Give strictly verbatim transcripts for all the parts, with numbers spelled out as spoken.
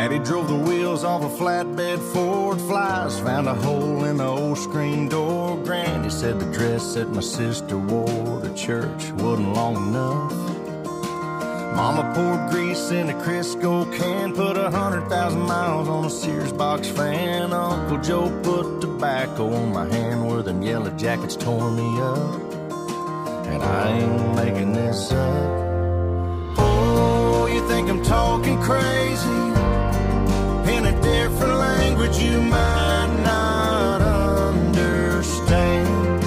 Daddy drove the wheels off a flatbed Ford Flies, found a hole in the old screen door. Granny said the dress that my sister wore to church wasn't long enough. Mama poured grease in a Crisco can, put a hundred thousand miles on a Sears box fan. Uncle Joe put tobacco on my hand where them yellow jackets tore me up. And I ain't making this up. Oh, you think I'm talking crazy? In a different language you might not understand.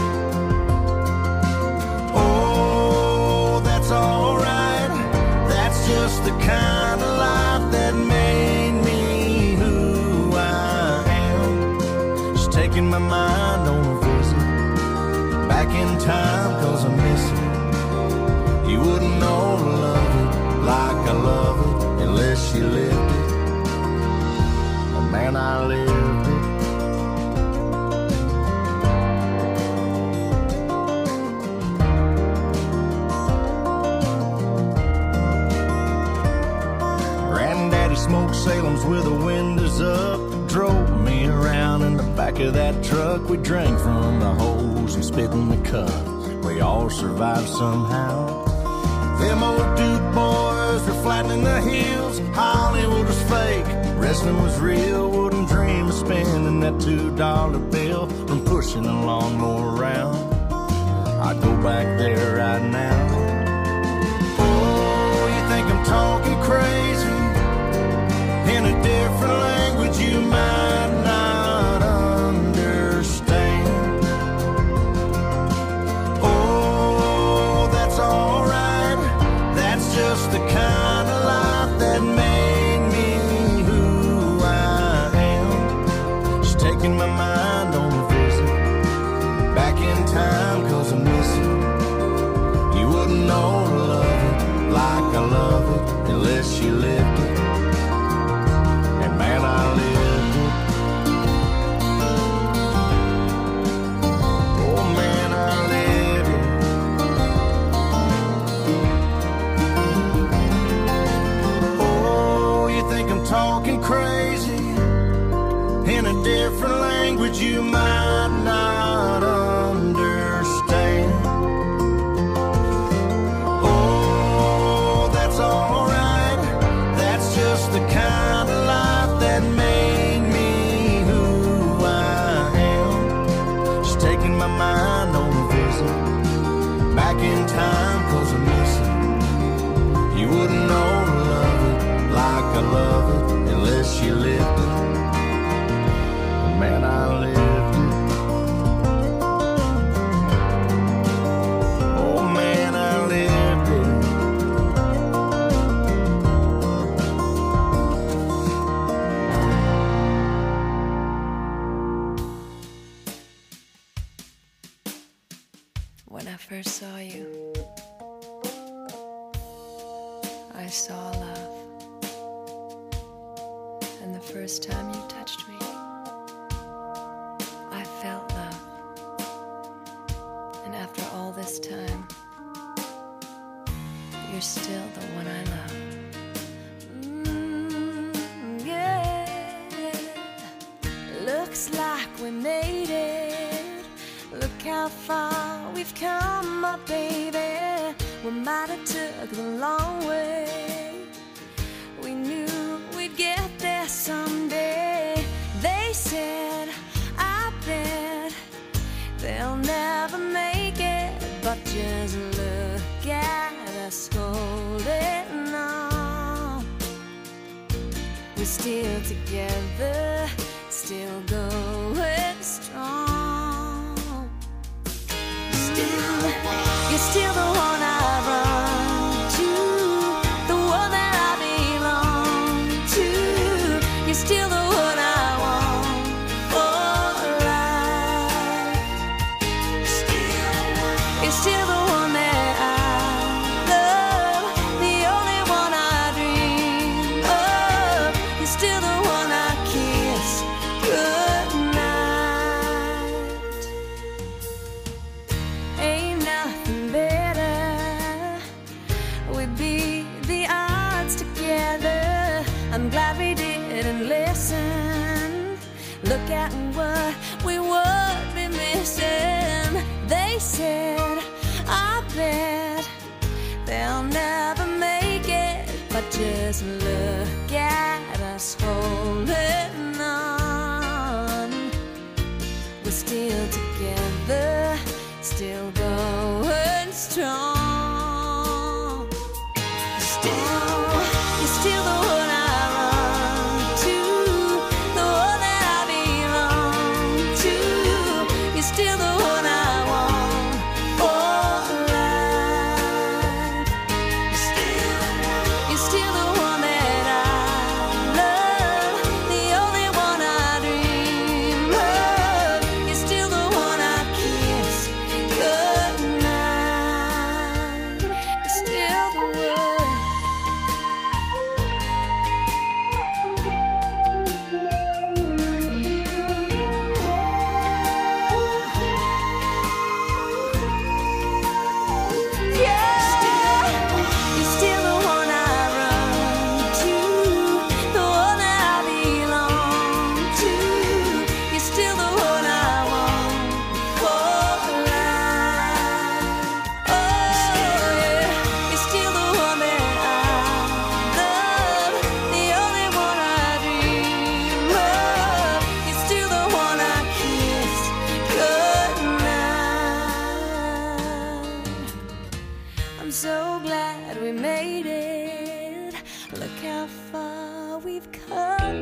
Oh, that's alright. That's just the kind of life that made me who I am. Just taking my mind on a visit back in time, cause I miss it. You wouldn't know to love it like I love it unless you lived it. Man, I lived it. Granddaddy smoked Salems with the windows up, drove me around in the back of that truck. We drank from the hose and spit in the cup. We all survived somehow. Them old Duke boys were flattening the heels. Hollywood was fake, wrestling was real. Wouldn't dream of spending that two dollar bill from pushing a lawnmower around. I'd go back there right now. Oh, you think I'm talking crazy? In a different language you might not understand. Oh, that's alright. That's just the kind of life that made me who I am. Just taking my mind on a visit back in time, cause I miss it. You wouldn't know to love it like I love it unless you lived it. And man, I lived it. Oh man, I lived it. I'm talking crazy in a different language you might not understand. Oh, that's alright. That's just the kind of life that made me who I am. Just taking my mind on a visit back in time, cause I miss it. You wouldn't know to love it like I love it unless you lived it. Man, I lived it. Oh man, I lived it. When I first saw you, I saw love. And the first time you touched me, I felt love. And after all this time, you're still the one I love. Mm, yeah. Looks like we made it. Look how far we've come, my baby. We might have took the long way. We knew we'd get there someday. They said, I bet they'll never make it. But just look at us holding on. We're still together, still going strong. Still, you're still the one I run to, the one that I belong to. You're still the one I want for life. Still, you're still the one that I love, the only one I dream of. You're still the one I kiss goodnight. Ain't nothing better. We beat the odds together. I'm glad we did sit and listen. Look at what we would be missing. They said, I bet they'll never make it, but just look at us holding on. We're still together, still going strong. Still, you're still the one I run to, the one that I belong to. You're still the one I want for life. You're still, you're still the one that I love, the only one I dream of. You're still the one I kiss goodnight. You're still the one. You're still the one I run to, the one that I belong to. You're still the one I want for life. Oh yeah, you're still the one that I love, the only one I dream of. You're still the one I kiss goodnight. I'm so glad we made it. Look how far we've come.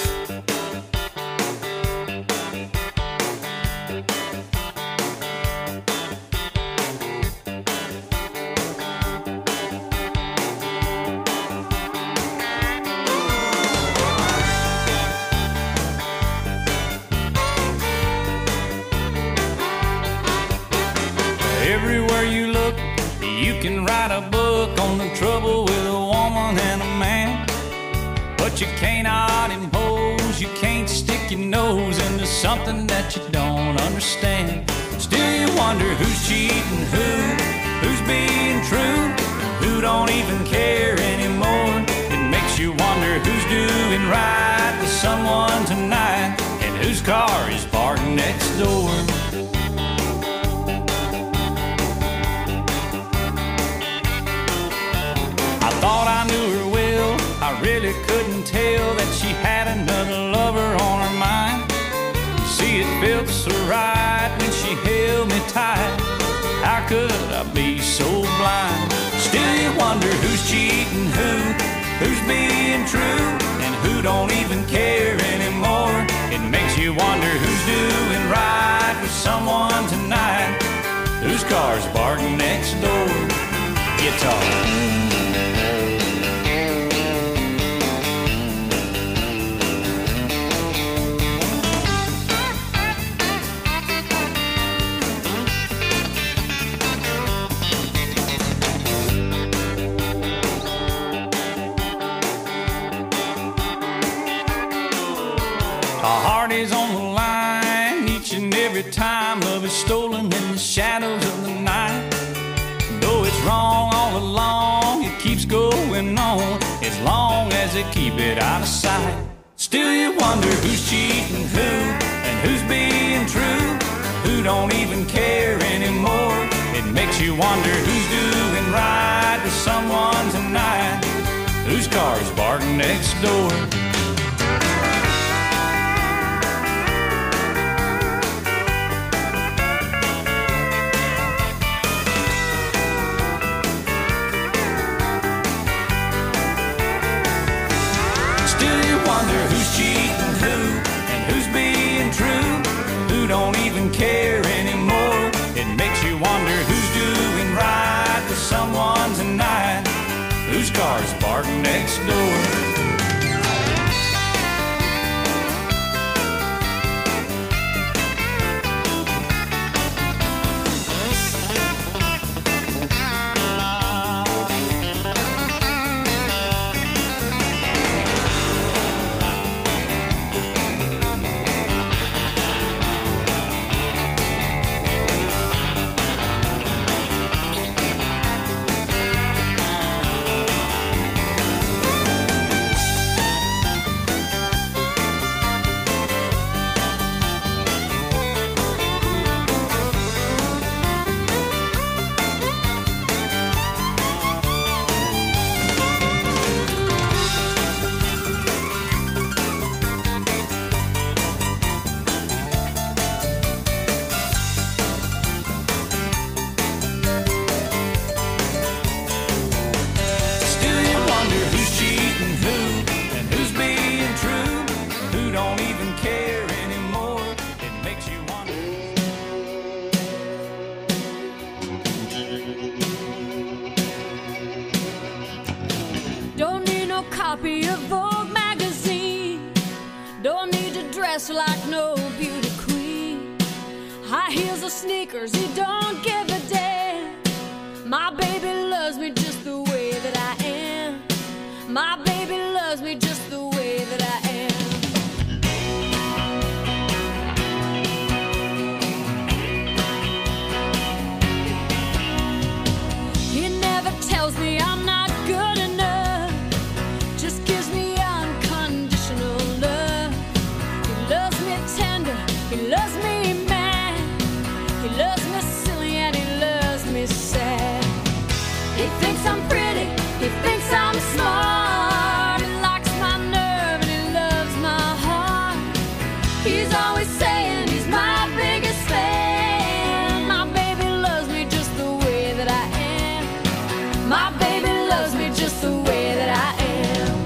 Everywhere you look, you can write a book on the trouble with a woman and a man. But you cannot impose, you can't stick your nose into something that you don't understand. Still you wonder who's cheating who, who's being true, who don't even care anymore. It makes you wonder who's doing right with someone tonight, and whose car is parked next door. I thought I knew her well, I really couldn't tell that she had another lover on her mind. You see, it felt so right when she held me tight. How could I be so blind? Still you wonder who's cheating who, who's being true, and who don't even care anymore. It makes you wonder who's doing right with someone tonight, whose car's parked next door. Guitar. Our heart is on the line each and every time love is stolen in the shadows of the night. Though it's wrong all along, it keeps going on as long as they keep it out of sight. Still you wonder who's cheating who, and who's being true, who don't even care anymore. It makes you wonder who's doing right with someone tonight, whose car's parked next door. Wonder who's cheating who, and who's being true, who don't even care anymore. It makes you wonder who's doing right with someone tonight, whose car's parked next door. copy of Vogue magazine. Don't need to dress like no beauty queen. High heels or sneakers, he don't give a damn. My baby loves me just the way that I am. My baby loves me just the way that I am. He never tells me I'm not good enough, just gives me unconditional love. He loves me tender, he loves me mad, he loves me silly and he loves me sad. He thinks I'm pretty, he thinks I'm smart, he likes my nerve and he loves my heart. He's always saying he's my biggest fan. My baby loves me just the way that I am. My baby loves me just the way that I am.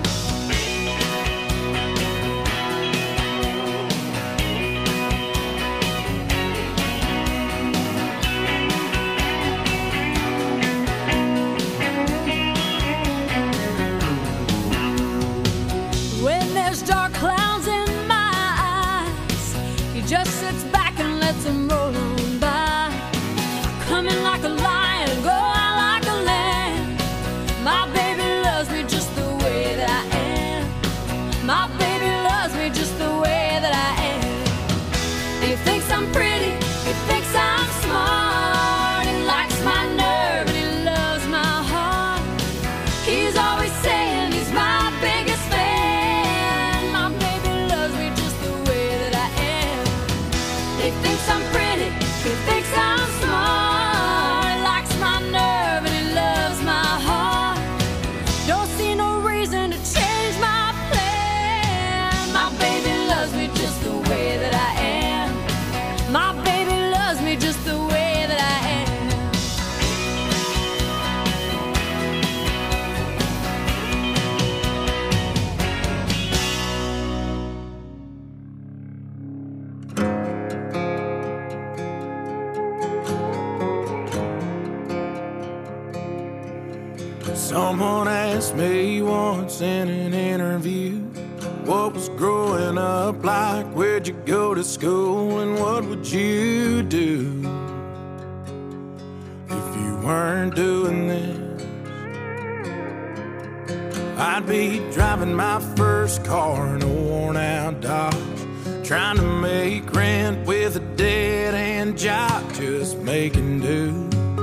When there's dark clouds in my eyes, he just sits back and lets them roll on by. Come in like a lion, go out like a lamb. My baby loves me just the way that I am. My baby loves me just the way that I am. He thinks I'm pretty, he thinks I'm smart, he likes my nerve and he loves my heart. He's always saying he's my biggest fan. My baby loves me just the way that I am. He thinks I'm pretty, he thinks I'm smart, he likes my nerve and he loves my heart. Don't see no reason to change my plan. My baby loves me just the way that I am. My baby loves me just the way that I am. Someone asked me once in an interview, what was growing up like, where'd you go to school, and what would you do if you weren't doing this? I'd be driving my first car in a worn out Dodge, trying to make rent with a dead-end job, just making do.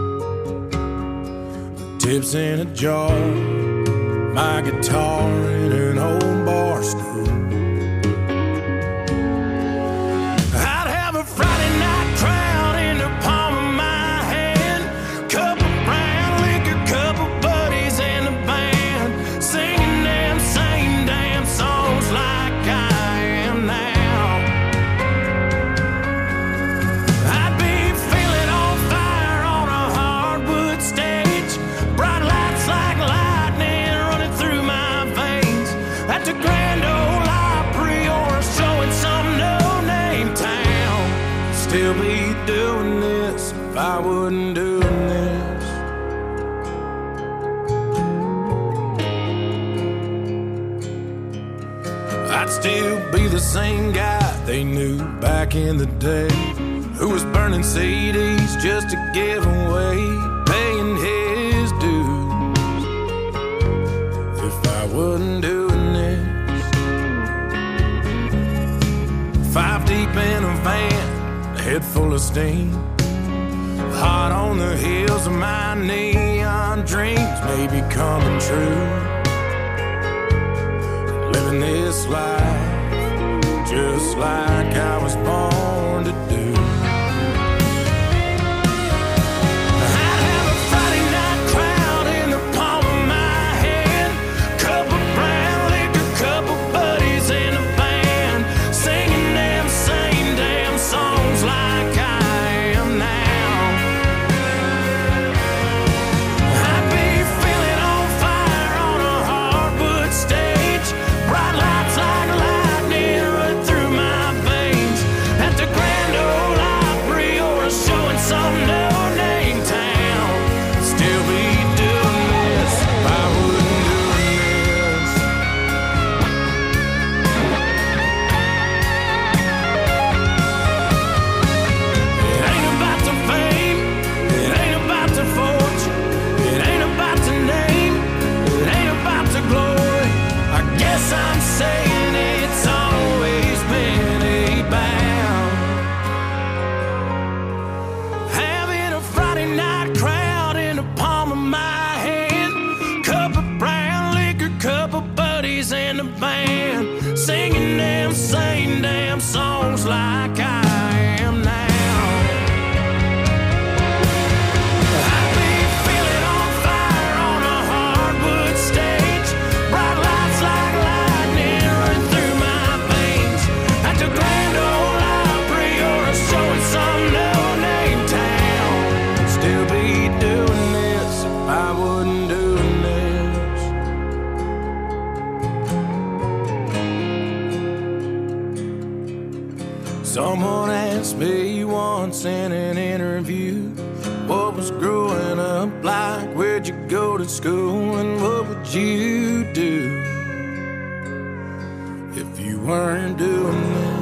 Tips in a jar, my guitar in an old bar stool. I'd have a Friday night crowd in the palm of my hand, couple brown liquor, couple buddies in the band, singing them same damn songs like I am now. I'd be feeling on fire on a hardwood stage, bright lights like lightning running through my veins, at the Grand Ole Opry or a show in some no-name town. Still be doing this if I wasn't doing this. I'd still be the same guy they knew back in the day, who was burning C Ds just to give away, paying his dues. If I wasn't doing this, five deep in a van, a head full of steam, hot on the heels of my neon dreams, maybe coming true. Living this life just like I was born to do. I'd have a Friday night crowd in the palm of my hand, couple brown liquor, couple buddies in a band, singing them same damn songs like I am now. I'd be feeling on fire on a hardwood stage, bright lights like lightning run through my veins, guess I'm saying it's always been a bound. Having a Friday night crowd in the palm of my hand, cup of brown liquor, cup of buddies in the band, singing them same damn songs like I am now. Someone asked me once in an interview, what was growing up like, where'd you go to school, and what would you do if you weren't doing this?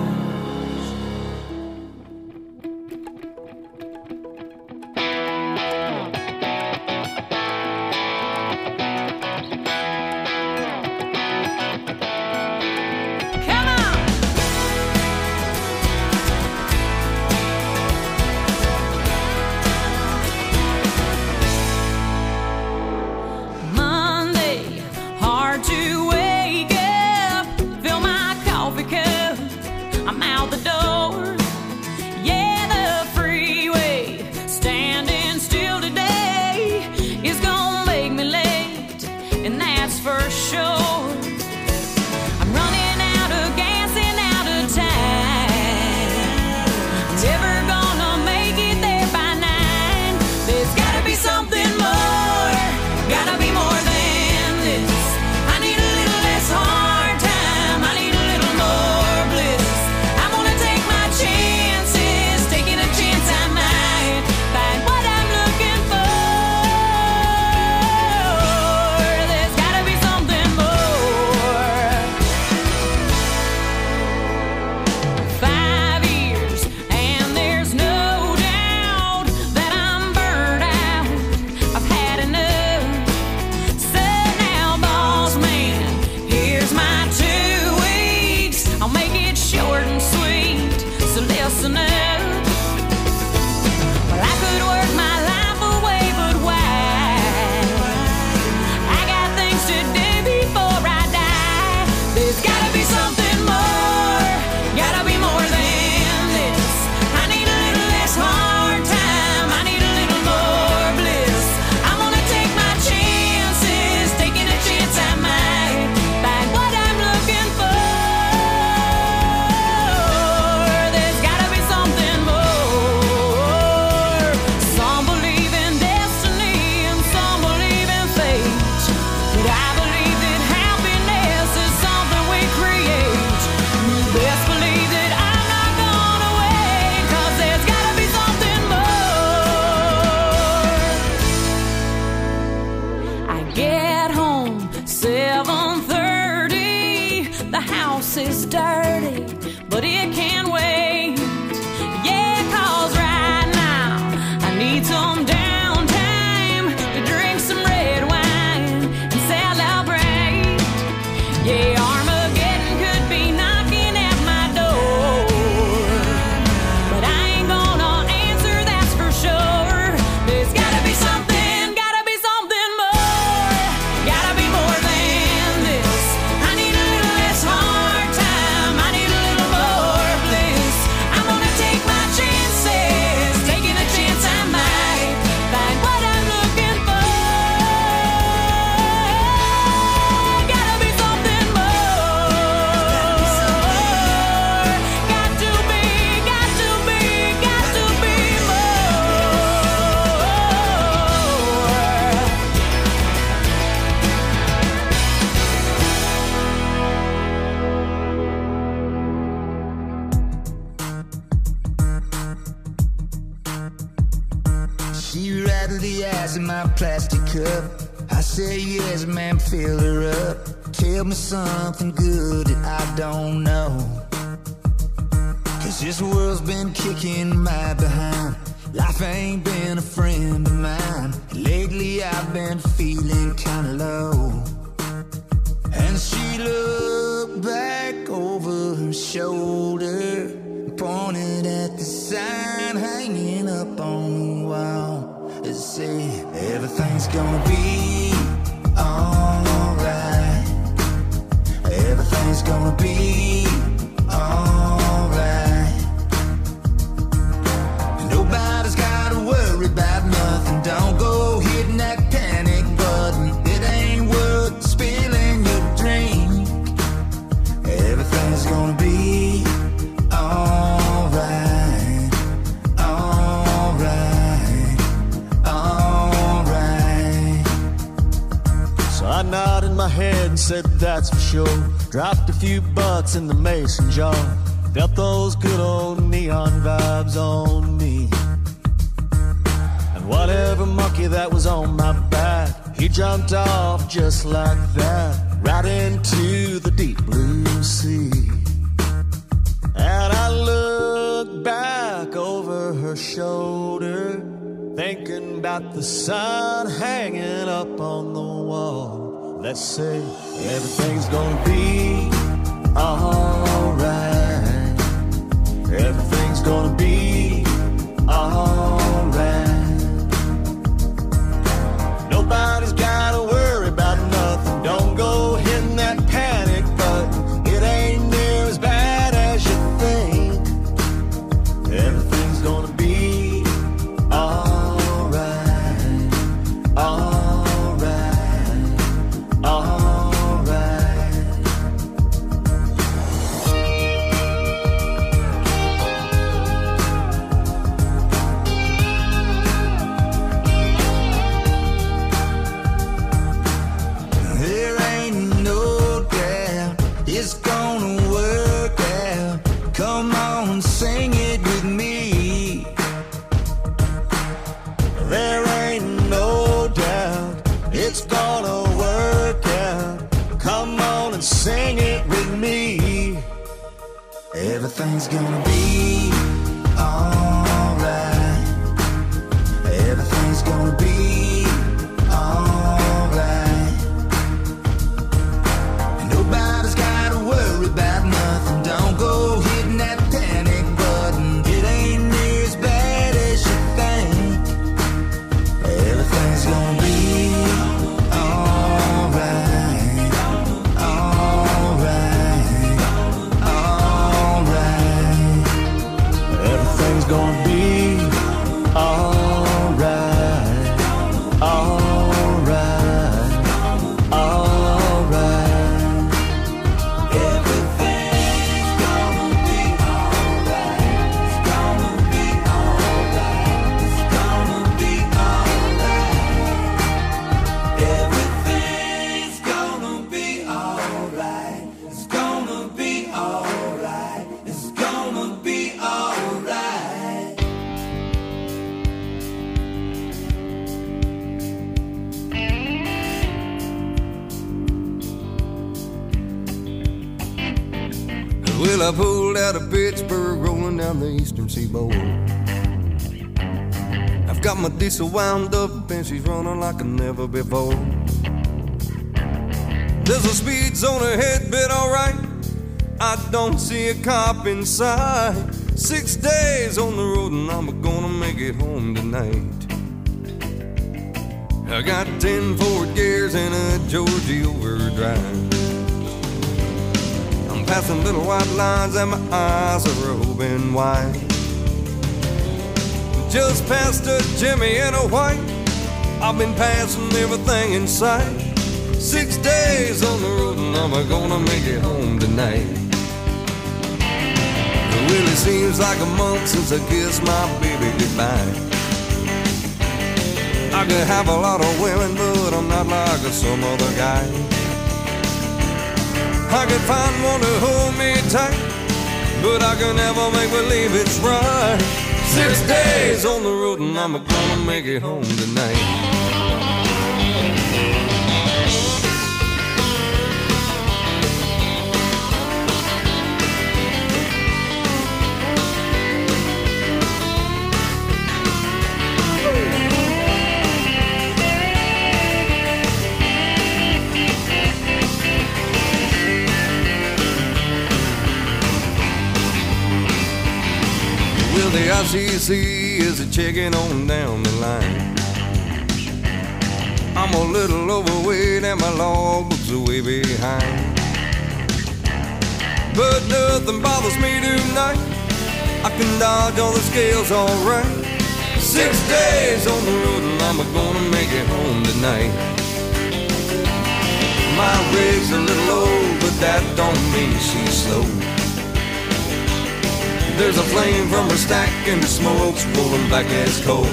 Plastic cup, I say yes, ma'am, fill her up. Tell me something good that I don't know, 'cause this world's been kicking my behind. Life ain't been a friend of mine. Lately I've been feeling kinda low, and she loves shoulder, pointed at the sign hanging up on the wall. It said, everything's gonna be alright. Everything's gonna be alright. Nobody's gotta worry about nothing. Don't go hitting that panic button. It ain't worth spilling your drink. Everything's gonna be alright. Alright. Alright. So I nodded my head and said that's for sure. Dropped a few bucks in the mason jar. Felt those good old neon vibes on me. And whatever monkey that was on my back, he jumped off just like that, right into the deep blue sea. And I looked back over her shoulder, thinking about the sun hanging up on the wall. Let's say everything's gonna be alright. Everything's gonna be alright. Nobody's gotta worry about nothing. Don't go hitting that panic button. It ain't near as bad as you think. Everything's gonna be alright. Alright. Alright. There ain't no doubt it's gonna work out. Come on, sing it with me. There ain't no doubt it's gonna work out. Come on and sing it with me. Everything's gonna be alright. Everything's gonna be alright. Nobody's gotta worry about nothing. Don't go hitting that panic button. It ain't near as bad as you think. Everything's gonna be alright. Alright. Alright. Everything's gonna be alright. Alright. Alright. Everything's gonna be alright. It's gonna be alright. It's gonna be alright. Everything's gonna be alright. It's gonna be alright. It's gonna be alright. Well, I pulled out of Pittsburgh, rolling down the eastern seaboard. I've got my diesel wound up and she's running like a never before. There's a speed zone ahead, but alright, I don't see a cop in sight. Six days on the road and I'm gonna make it home tonight. I got ten forward gears and a Georgie overdrive. I'm passing little white lines and my eyes are open wide. Just past a Jimmy and a white, I've been passing everything in sight. Six days on the road and I'm gonna make it home tonight. It really seems like a month since I kissed my baby goodbye. I could have a lot of women, but I'm not like some other guy. I could find one to hold me tight, but I can never make believe it's right. Six days on the road and I'm gonna make it home tonight. C C is a checking on down the line. I'm a little overweight and my logbook's way behind. But nothing bothers me tonight. I can dodge all the scales alright. Six days on the road and I'm gonna make it home tonight. My rig's a little old, but that don't mean she's slow. There's a flame from her stack and the smoke's rolling back as coal.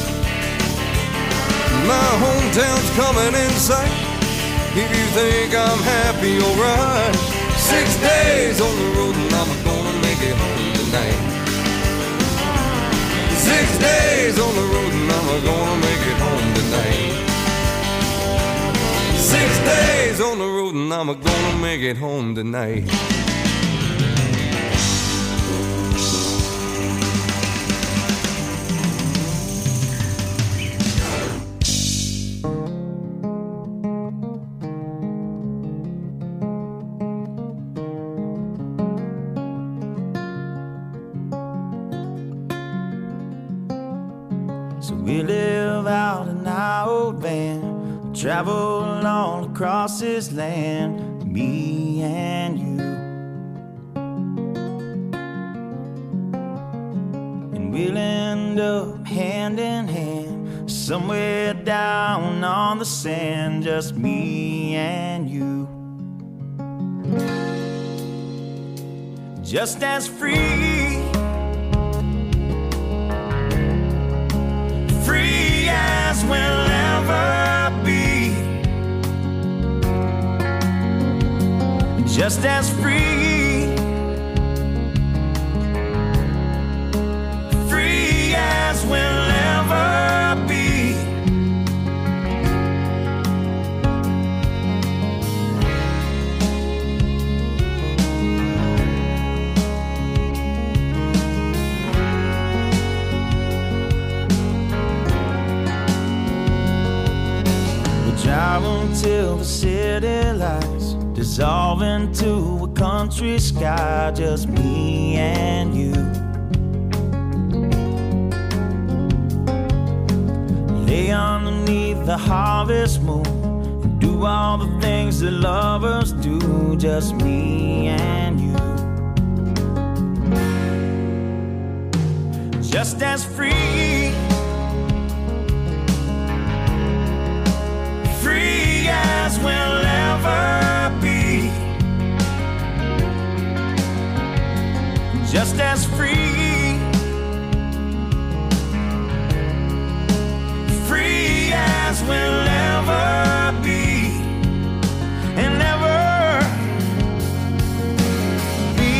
My hometown's coming in sight. If you think I'm happy, alright. Six days on the road and I'm gonna make it home tonight. Six days on the road and I'm gonna make it home tonight. Six days on the road and I'm gonna make it home tonight. So we live out in our old van, travel all across this land, me and you. And we'll end up hand in hand, somewhere down on the sand, just me and you. Just as free, free as we'll ever be. Just as free, free as we'll ever be. Drive until the city lights dissolve into a country sky, just me and you. Lay underneath the harvest moon and do all the things that lovers do, just me and you. Just as free, free as we'll ever be. Just as free, free as we'll ever be. And ever be.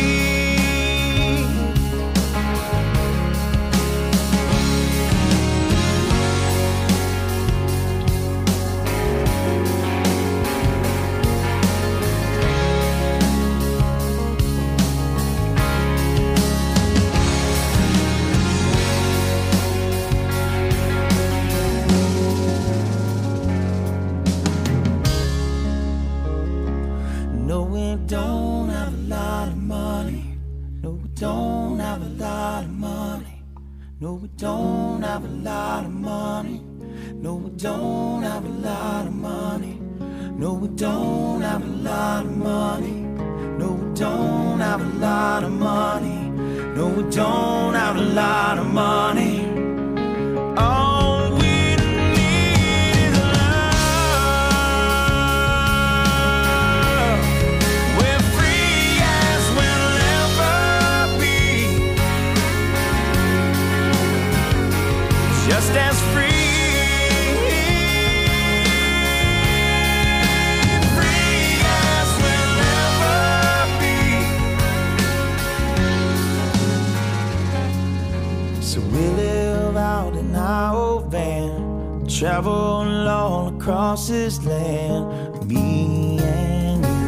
No, we don't have a lot of money. No, we don't have a lot of money. No, we don't have a lot of money. No, we don't have a lot of money. No, we don't have a lot of money. No, we don't have a lot of money. No, we don't have a lot of money. All we need is love. We're free as we'll ever be. Just as free. So we live out in our old van, travel all across this land, me and you.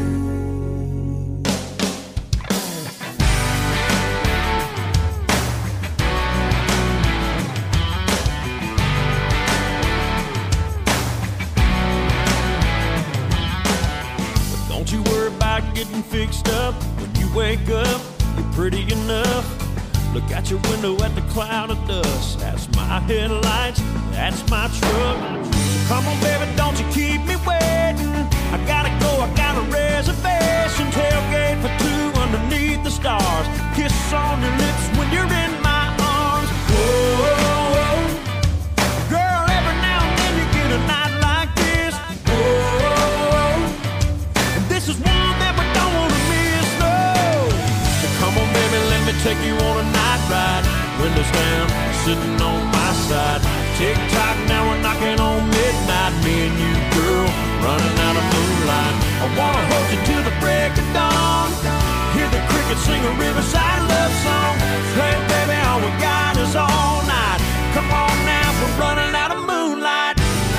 But don't you worry about getting fixed up. When you wake up, you're pretty enough. Look out your window at the cloud of dust. That's my headlights, that's my truck. So come on, baby, don't you keep me waiting. I gotta go, I got a reservation. Tailgate for two underneath the stars. Kiss on your lips when you're in my arms. Whoa, girl, every now and then you get a night like this. Whoa, and this is one that we don't wanna miss, no. So come on, baby, let me take you on a night ride. Windows down, sitting on my side. Tick tock, now we're knocking on midnight. Me and you, girl, running out of moonlight. I wanna hold you till the break of dawn. Hear the crickets sing a riverside love song. Hey, baby, all we got is all night. Come on now, we're running out of moonlight.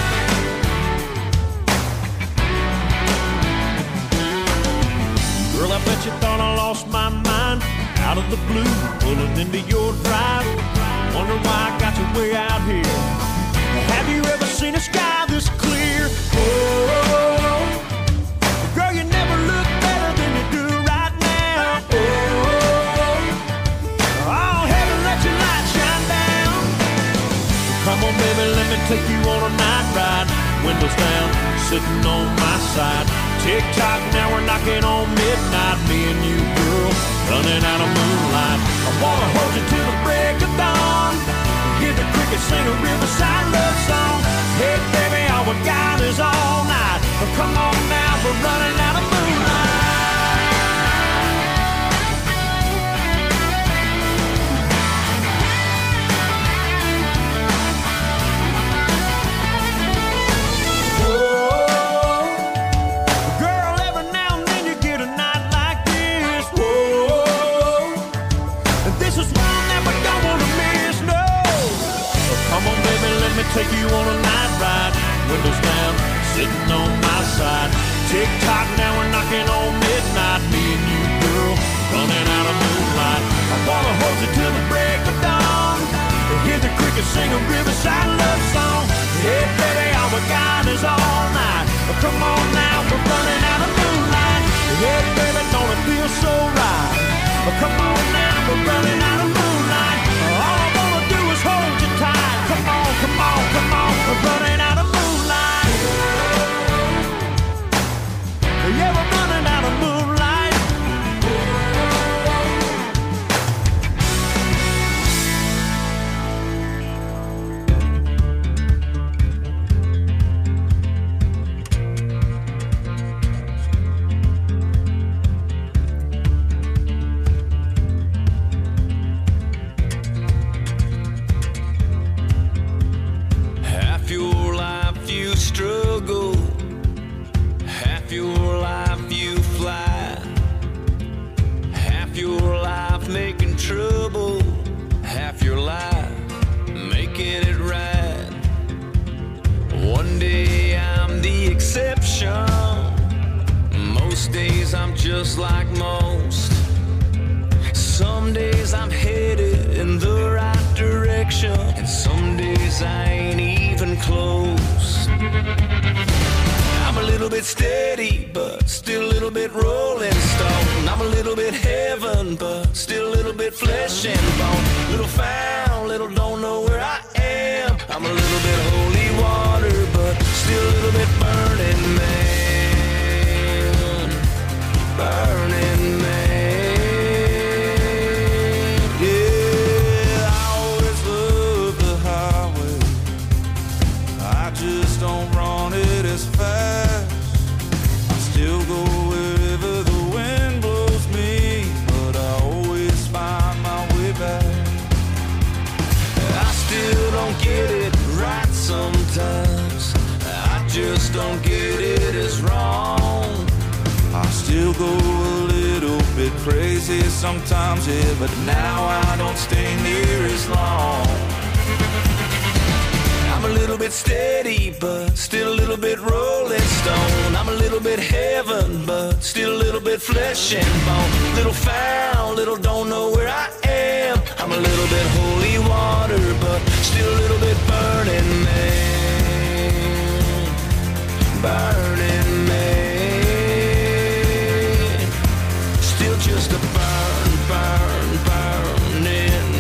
Girl, I bet you thought I lost my mind. Out of the blue, pulling into your drive. Wonder why I got you way out here. Have you ever seen a sky this clear? Oh, girl, you never look better than you do right now. Oh, oh, heaven, let your light shine down. Come on, baby, let me take you on a night ride. Windows down, sitting on my side. Tick tock, now we're knocking on midnight. Me and you, girl, running out of moonlight. I wanna hold you till the break of dawn. Hear the crickets sing a riverside love song. Hey, baby, all we got is all night. Oh, come on now, we're running out of moonlight. Take you on a night ride, windows down, sitting on my side. Tick tock, now we're knocking on midnight. Me and you, girl, running out of moonlight. I wanna hold you till the break of dawn. Hear the crickets sing a riverside love song. Hey, baby, all we got is all night. Oh, come on now, we're running out of moonlight. Hey, baby, don't it feel so right? Oh, come on now, we're running out of moonlight. All I wanna do is hold you tight. Come on, come on, come on, we're running out of moonlight. Yeah, we're running out of moonlight. Half your life you struggle, half your life you fly, half your life making trouble, half your life making it right. One day I'm the exception, most days I'm just like most. Some days I'm headed in the right direction, and some days I ain't even close. I'm a little bit steady, but still a little bit rolling stone. I'm a little bit heaven, but still a little bit flesh and bone. Little found, little don't know where I am. I'm a little bit holy water, but still a little bit burning man. Burning man. Don't run it as fast. I still go wherever the wind blows me, but I always find my way back. I still don't get it right sometimes. I just don't get it as wrong. I still go a little bit crazy sometimes, yeah, but now I don't stay near as long. I'm a little bit steady, but still a little bit rolling stone. I'm a little bit heaven, but still a little bit flesh and bone. Little found, little don't know where I am. I'm a little bit holy water, but still a little bit burning man. Burning man. Still just a burn, burn, burning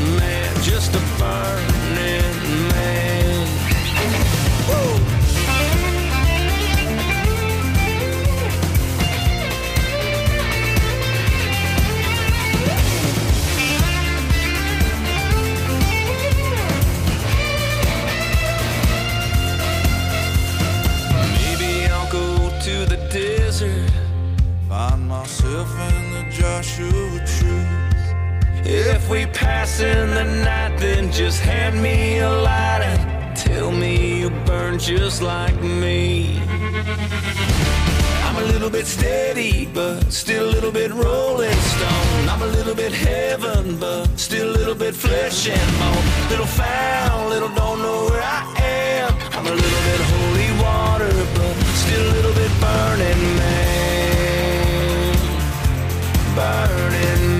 myself and the Joshua Tree. If we pass in the night, then just hand me a light and tell me you burn just like me. I'm a little bit steady, but still a little bit rolling stone. I'm a little bit heaven, but still a little bit flesh and bone. Little foul, little don't know where I am. I'm a little bit holy water, but still a little bit burning man. Burning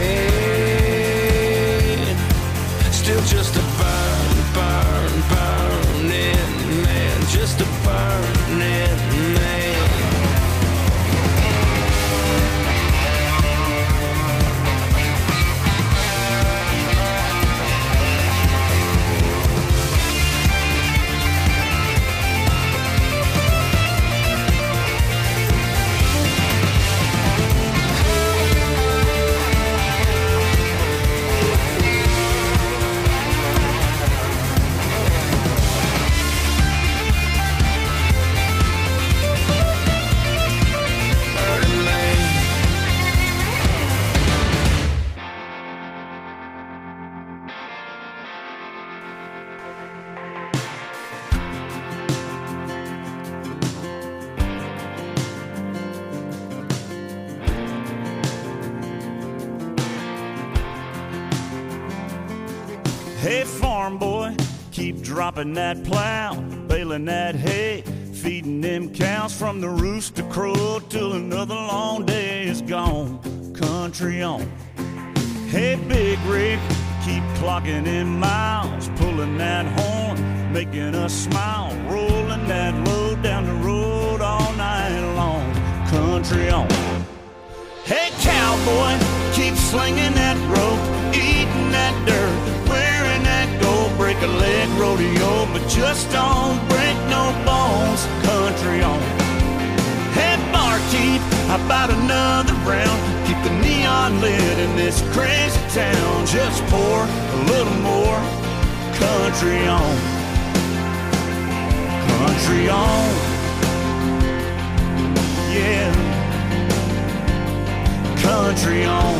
man. Still just a burn, burn, burning man. Just a burning man. Hey, farm boy, keep dropping that plow, baling that hay, feeding them cows from the rooster crow till another long day is gone. Country on. Hey, big rig, keep clocking in miles, pulling that horn, making us smile, rolling that load down the road all night long. Country on. Hey, cowboy, keep slinging that rope, eating that dirt, wearing that gold, break a leg rodeo, but just don't break no bones. Country on. Hey, barkeep, how about another round? Keep the neon lit in this crazy town. Just pour a little more. Country on. Country on. Yeah. Country on.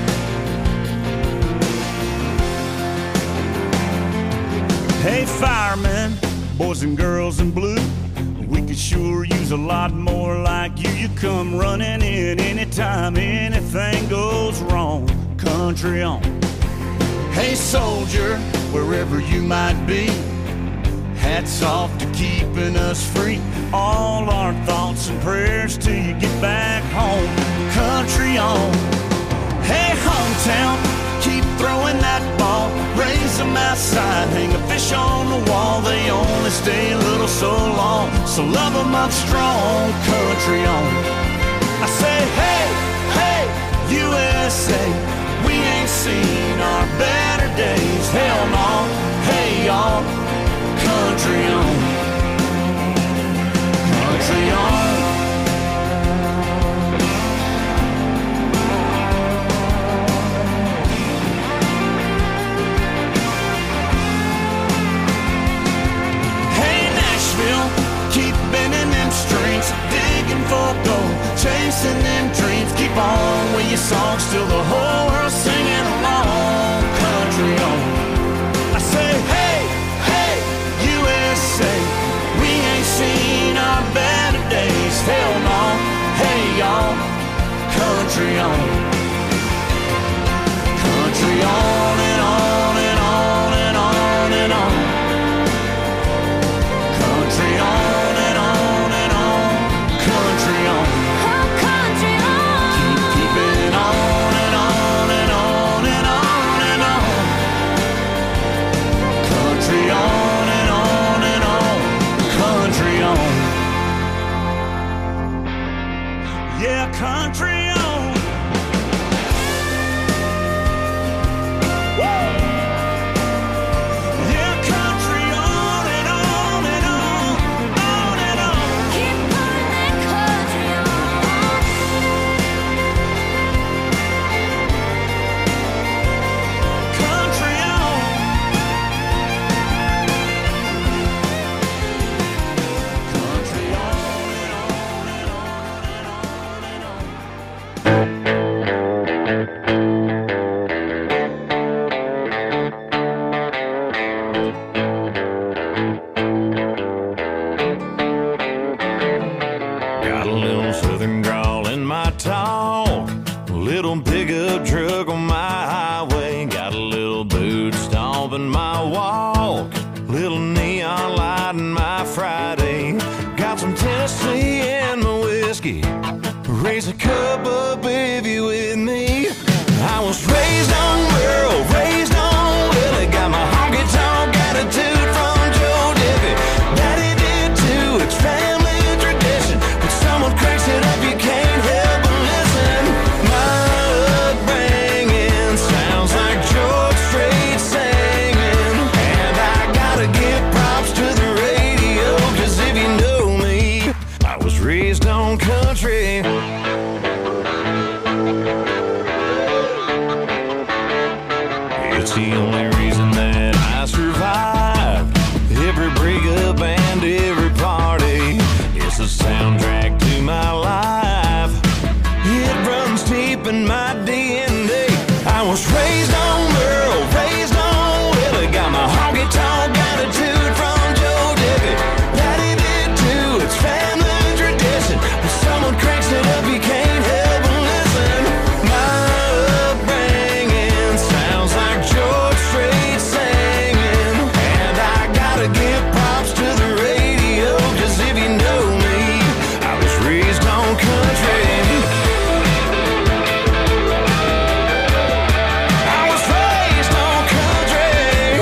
Hey, firemen, boys and girls in blue, we could sure use a lot more like you. You come running in anytime anything goes wrong. Country on. Hey, soldier, wherever you might be, hats off to keeping us free. All our thoughts and prayers till you get back home. Country on. Hey, hometown, keep throwing that ball, raise them outside, hang a fish on the wall. They only stay a little so long, so love them up strong. Country on. I say, hey, hey, U S A, we ain't seen our better days. Hell no, hey y'all. Country on. Country on. Keep bending them strings, digging for gold, chasing them dreams. Keep on with your songs till the whole world's singing along. Country on. I say, hey, hey, U S A, we ain't seen our better days. Hell no, hey y'all. Country on. Country on and on and on and on and on. Country on. Country on. Woo! Yeah, country on and on and on, on and on. Keep putting that country on. Country on. Country on and on and on and on and on. raise a cup of baby with me. I was raised on Merle, raised on Willie. Got my honky-tonk attitude from Joe Diffie. Daddy did too, it's family tradition. When someone cranks it up, you can't help but listen. My upbringing sounds like George Strait singing. And I gotta give props to the radio, cause if you know me, I was raised on country. It's the only reason that I survive. Every breakup and every party, it's a soundtrack to my life. It runs deep in my D N A. I was raised on Merle, raised on Willie. Got my honky-tonk attitude from Joe Diffie. Daddy did too, it's family tradition. When someone cranks it up, you can't help but listen. My upbringing sounds like George Strait singing. And I gotta give props to the radio, cause if you know me, I was raised on country. I was raised on country.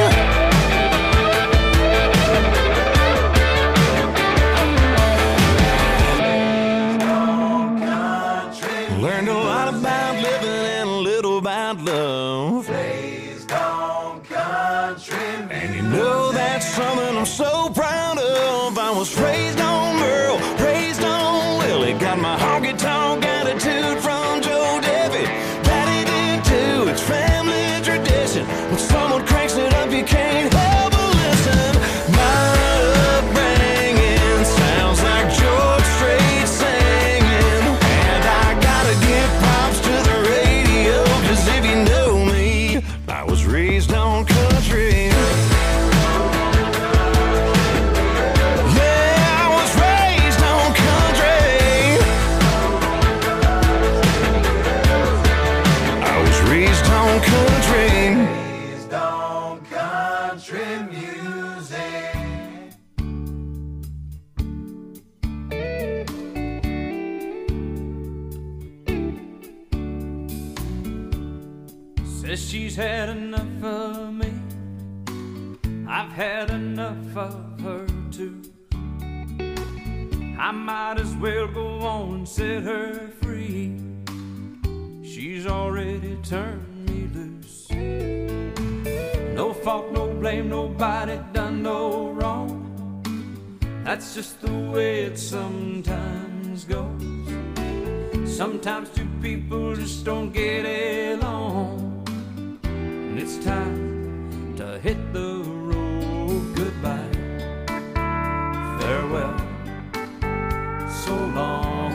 Learned a lot about living and a little about love. Raised on country. And you know that's something I'm so proud of. I was raised on Merle, raised on Willie. Got my honky-tonk attitude from Joe Diffie. Daddy did too, it's family tradition. When someone cranks it up, you can't help but listen. My upbringing sounds like George Strait singing. And I gotta give props to the radio, cause if you know me, I was raised on country. Yeah, I was raised on country. I was raised on country. Raised on country music. Says she's had enough of me. I've had enough of her too. I might as well go on and set her free. She's already turned me loose. No fault, no blame, nobody done no wrong. That's just the way it sometimes goes. Sometimes two people just don't get along. And it's time to hit the road. Goodbye, farewell, so long.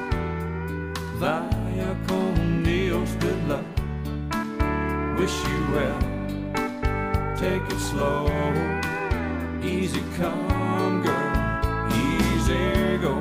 Vaya con Dios, good luck. Wish you well, take it slow. Easy come, girl, easy go.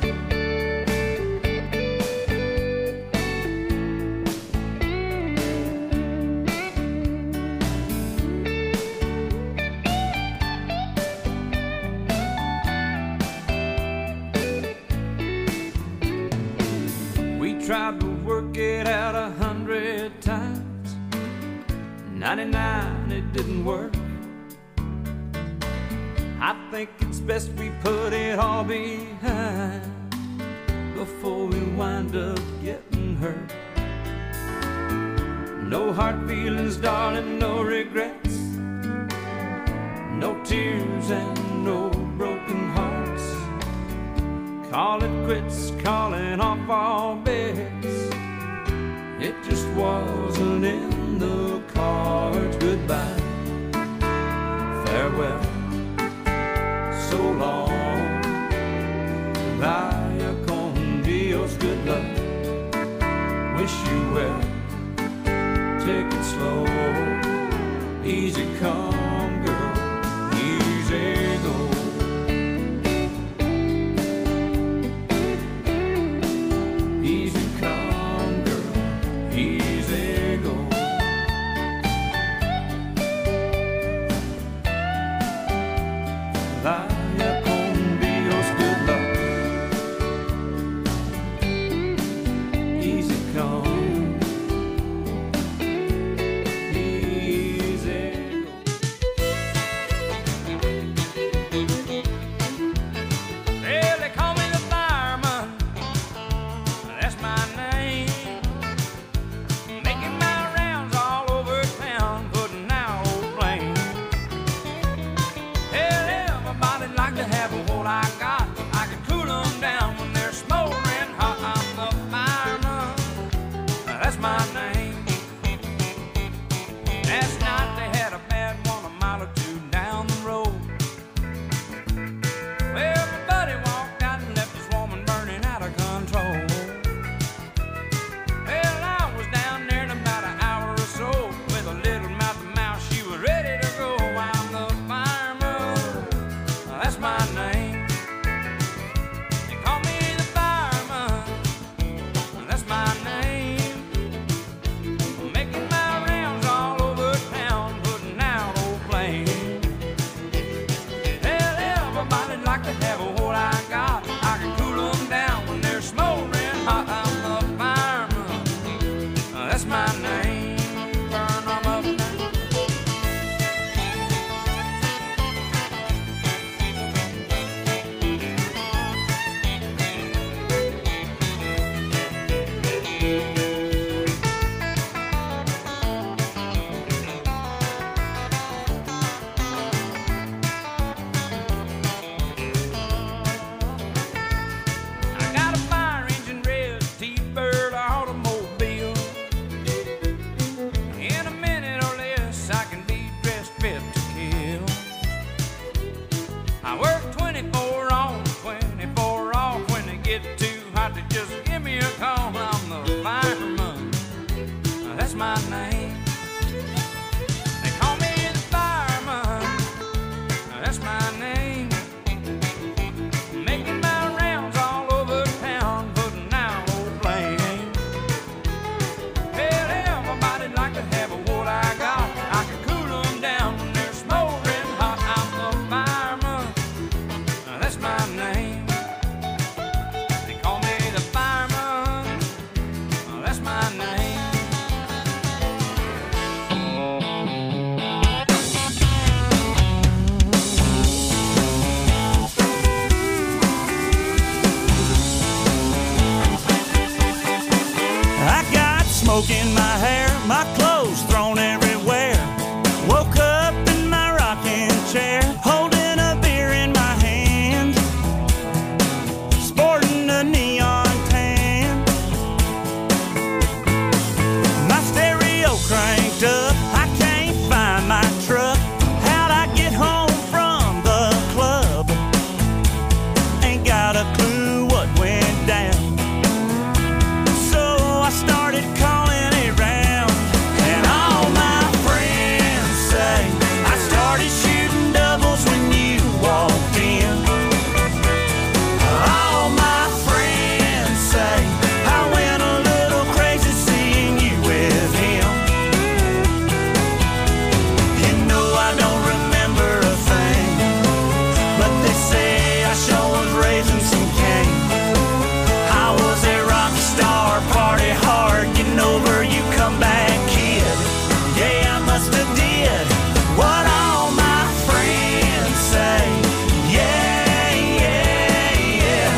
Tried to work it out a hundred times. ninety-nine, it didn't work. I think it's best we put it all behind before we wind up getting hurt. No hard feelings, darling, no regrets. No tears and no broken hearts. Call it quits, calling off all bets. It just wasn't in the cards. Goodbye, farewell, so long. Vaya con Dios, good luck. Wish you well, take it slow. Easy come, girl, easy go. Vaya con Dios, good luck. that's my name. I got smoke in my hair, my clothes thrown everywhere. Woke up in my rocking chair, holding a beer in my hand, sporting a neon tan. My stereo cranked up, I can't find my truck. How'd I get home from the club? Ain't got a clue what went down. I started calling around, and all my friends say I started shooting doubles when you walked in. All my friends say I went a little crazy seeing you with him. You know I don't remember a thing, but they say I sure was raising some cane. I was a rock star, party hard, getting over you come back kid. Yeah, I must have did what all my friends say. Yeah, yeah, yeah.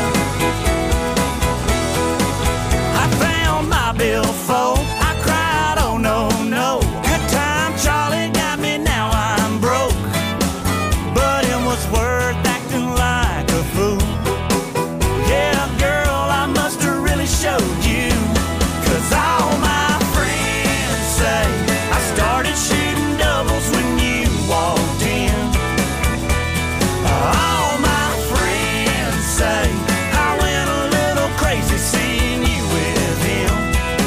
I found my billfold, I cried, oh no, no. Good time, Charlie got me, now I'm broke. But it was worth acting like a fool. Yeah, girl, I must have really showed you. Cause all my friends say I started shooting doubles when you walked in. All my friends say I went a little crazy seeing you with him.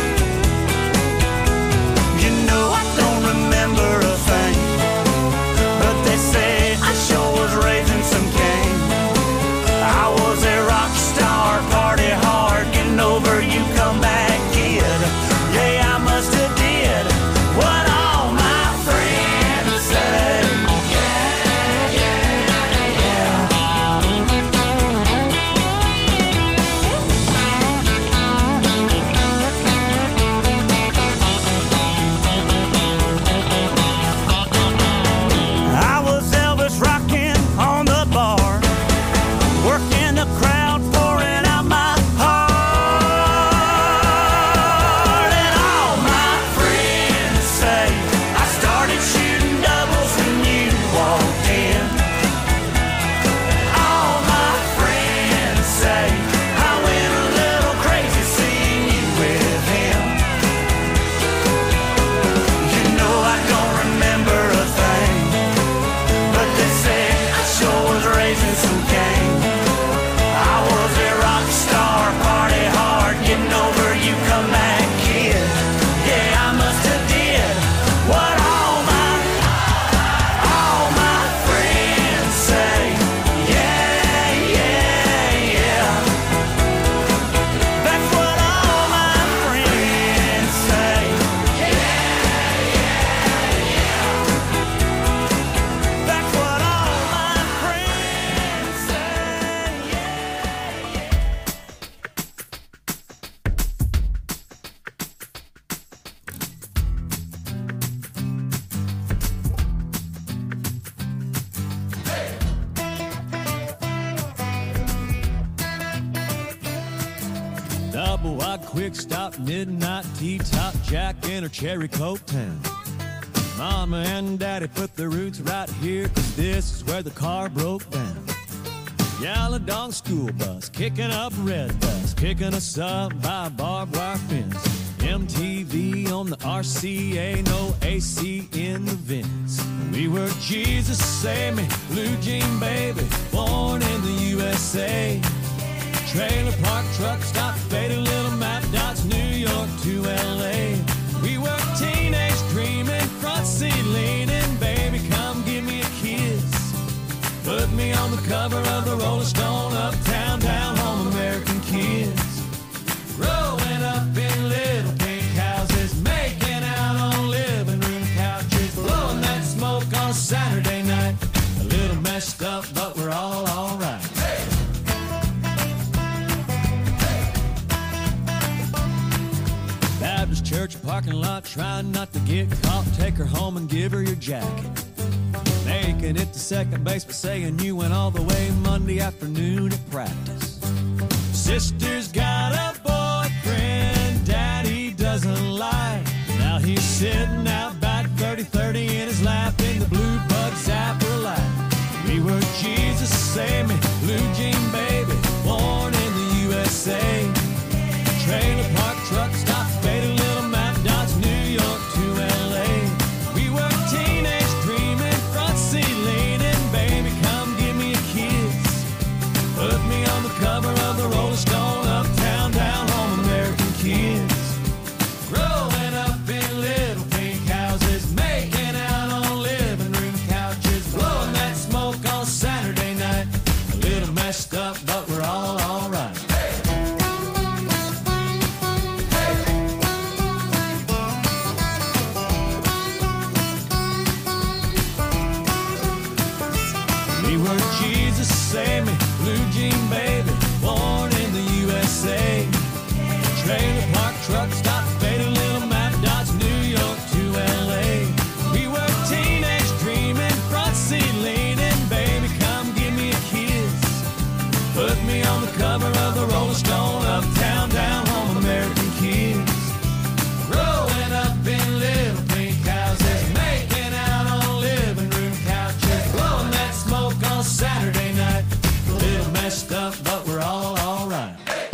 You know I don't remember a thing, but they say I sure was raising some cane. I was a rock star, party hard, getting over you come back kid. Yeah, I must have did what all my friends say. Yeah, yeah, yeah. I was Elvis rocking on the bar, working the crowd, pouring out my heart. And all my friends say I started shooting doubles when you walked in. All my friends say I went a little crazy seeing you with him. You know I don't remember a thing, but they say I sure was raising some cane. I was a rock star, party hard, getting over you come back kid. Yeah, I must have did what all my, all my friends say. Yeah, yeah, yeah. That's what all my friends say. Yeah, yeah, yeah. That's what all my friends say. Yeah, yeah. Double wide, quick stop, midnight tea top, Jack in her cherry coke town. Mama and daddy put their roots right here, cause this is where the car broke down. Yellow dog school bus, kicking up red bus, picking us up by a barbed wire fence. M T V on the R C A, no A C in the vents. We were Jesus save me, blue jean baby, born in the U S A. Trailer park, truck stop, faded little map dots, New York to L A. We were teenage dreaming, front seat leaning, baby come give me a kiss. Put me on the cover of the Rolling Stone, uptown, down home, American kids. Growing up in little pink houses, making out on living room couches, blowing that smoke on Saturday night. A little messed up, but we're all alright. Hey! Baptist church parking lot, trying not to get caught. Take her home and give her your jacket. Making it to second base, but saying you went all the way Monday afternoon at practice. Sister's got a boyfriend, daddy doesn't lie. Now he's sitting out back, thirty thirty in his lap, in the blue bug zapper light. We were Jesus, save me, blue jean baby, born in the U S A. Trailer park truck stop, faded little map dots, New York to L A. We were teenage dreaming, front seat leaning, baby come give me a kiss. Put me on the cover of the Rolling Stone, uptown, down home, American kids. Growing up in little pink houses, making out on living room couches, blowing that smoke on Saturday night. A little messed up, but we're all alright. We were Jesus, save me, blue jean baby, born in the U S A. Trailer park truck stop, faded little map dots, New York to L A. We were teenage dreaming, front seat leaning, baby come give me a kiss. Put me on the cover of the Rolling Stone, uptown, down home, American kids. Growing up in little pink houses, making out on living room couches, blowing that smoke on Saturday night. A little messed up, but we're all alright.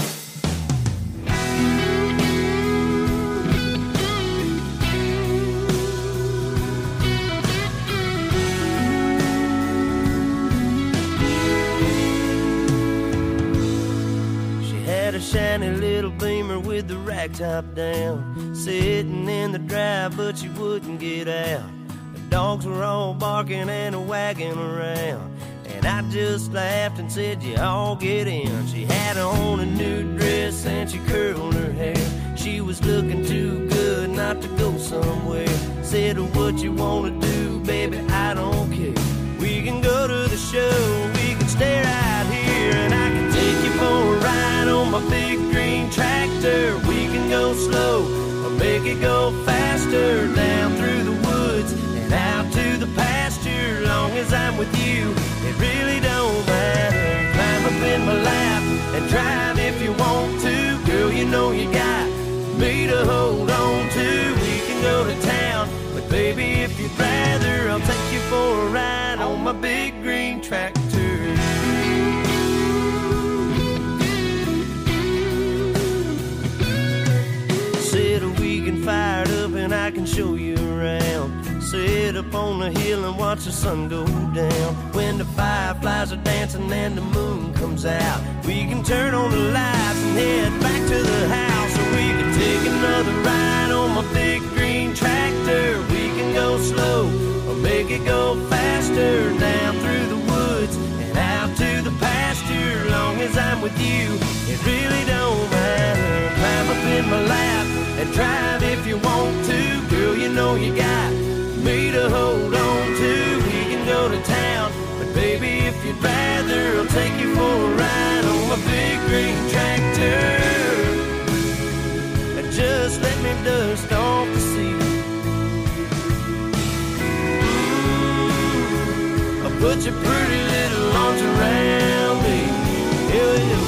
She had a shiny little Beamer with the rack top down, sitting in the drive, but she wouldn't get out. The dogs were all barking and a wagging around, and I just laughed and said, you all get in. She had on a new dress and she curled her hair. She was looking too good not to go somewhere. Said, what you wanna do, baby, I don't care. We can go to the show, we can stay right here, and I can take you for a ride on my big green tractor. We can go slow or make it go faster, down through the woods and out to the pasture. Long as I'm with you, it really don't matter. Climb up in my lap and drive if you want to. Girl, you know you got me to hold on to. We can go to town, but baby, if you'd rather, I'll take you for a ride on my big green tractor. Said we can fire it up and I can show you around. Sit up on the hill and watch the sun go down. When the fireflies are dancing and the moon comes out, we can turn on the lights and head back to the house. Or we can take another ride on my big green tractor. We can go slow or make it go faster, down through the woods and out to the pasture. Long as I'm with you, it really don't matter. Climb up in my lap and drive if you want to. Girl, you know you got me to hold on to. We can go to town, but baby, if you'd rather, I'll take you for a ride on my big green tractor. And just let me dust off the seat. Ooh, I'll put your pretty little arms around me. Yeah, yeah.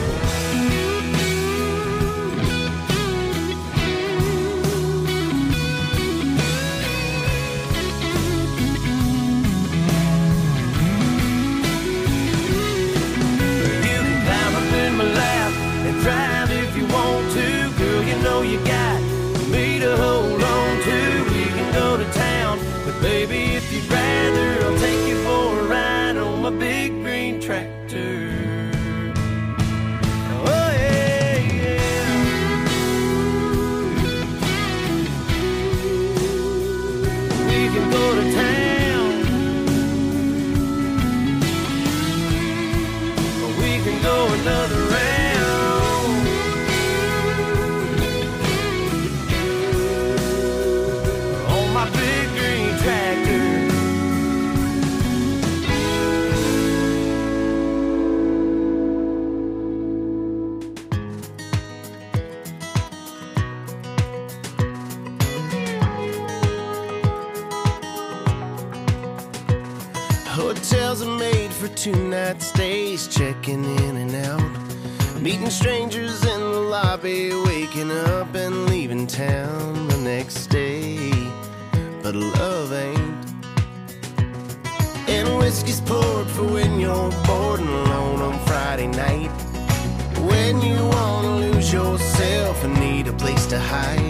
Drive if you want to, girl, you know you got me to hold on to. We can go to town, but baby, if you'd rather, I'll take you for a ride on my big green tractor. Oh yeah, yeah. We can go to town, or we can go another round. for two-night stays, checking in and out, meeting strangers in the lobby, waking up and leaving town the next day. But love ain't. And whiskey's poured for when you're bored and alone on Friday night, when you wanna lose yourself and need a place to hide.